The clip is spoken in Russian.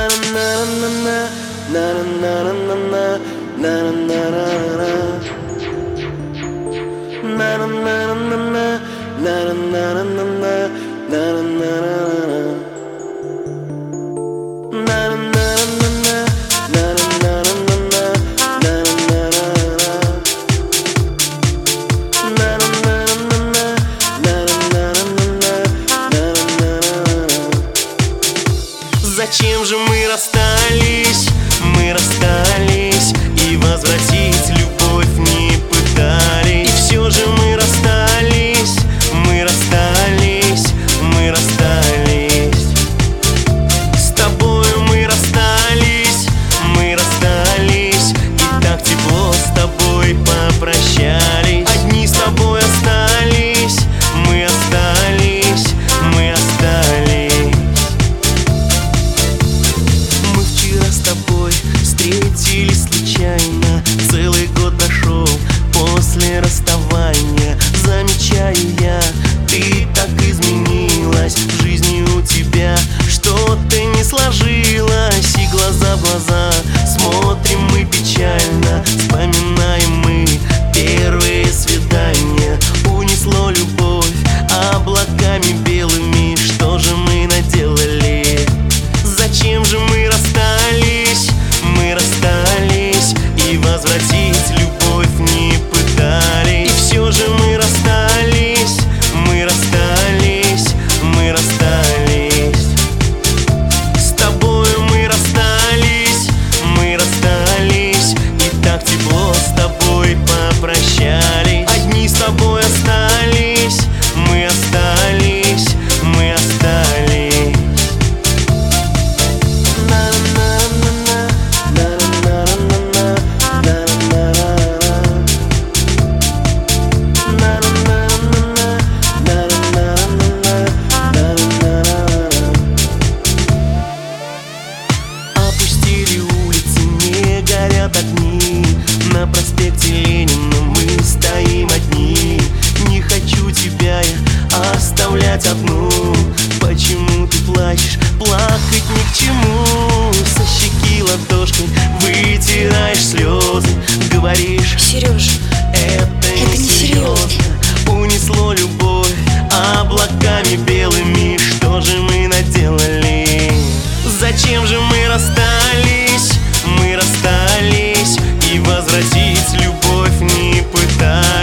Зачем же мы расстались? Мы расстались и возвратить любовь не пытались. И все же мы расстались, мы расстались, мы расстались. С тобою мы расстались, мы расстались. И так тепло с тобой попрощались. Одни с тобой остались, мы остались, мы остались. С тобой встретились случайно. Целый год прошел после расставания. Замечаю я, ты так изменилась. В жизни у тебя что-то не сложилось. И глаза в глаза смотрим мы печально. Вспоминаем мы первые свидания. Унесло любовь облаками белыми. Что же мы наделали? Зачем же мы расстались? Мы расстались и возвратить любовь не пытались. И все же мы расстались, мы расстались, мы расстались. С тобою мы расстались, мы расстались. И так тепло с тобой попрощались. Одни с тобой остались, мы остались, мы остались. Горят огни на проспекте Ленина, мы стоим одни. Не хочу тебя я оставлять одну. Почему ты плачешь? Плакать ни к чему. Со щеки ладошкой вытираешь слезы. Говоришь: Сереж, это не серьезно. Унесло любовь облаками белыми. Что же мы наделали? Зачем же мы расстались? Мы расстались и возвратить любовь не пытались.